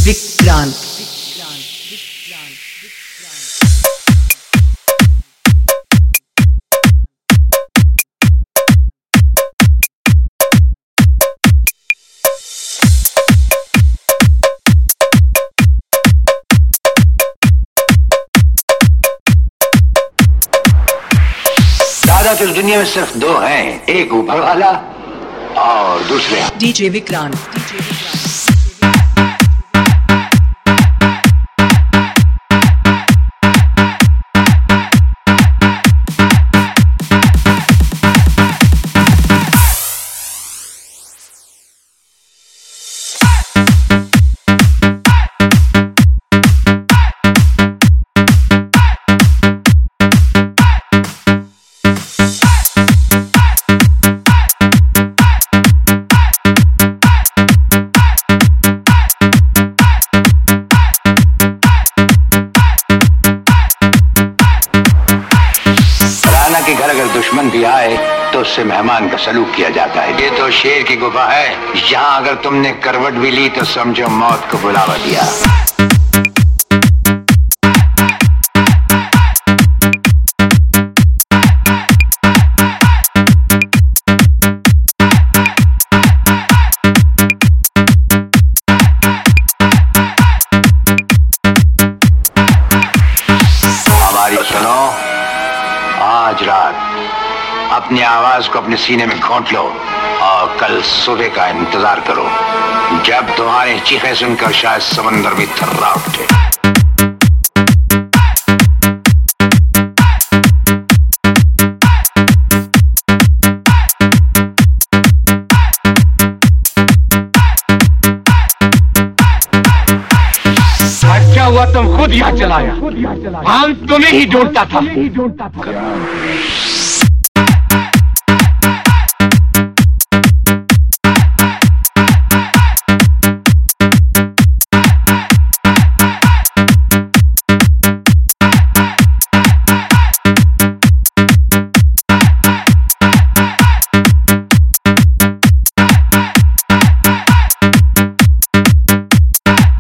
विक्रांत। दादा तो इस दुनिया में सिर्फ दो हैं, एक ऊपर वाला और दूसरे डीजे विक्रांत। के घर अगर दुश्मन भी आए तो उससे मेहमान का सलूक किया जाता है। ये तो शेर की गुफा है, यहाँ अगर तुमने करवट भी ली तो समझो मौत को बुलावा दिया। हमारी सुनो, आज रात अपनी आवाज को अपने सीने में घोंट लो और कल सुबह का इंतजार करो, जब तुम्हारी चीखें सुनकर शायद समंदर भी थर्रा उठे। अच्छा हुआ तुम खुद यहाँ चलाया, हम तुम्हें ही ढूंढता था।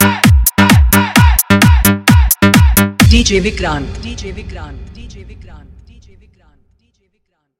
डीजे विक्रांत।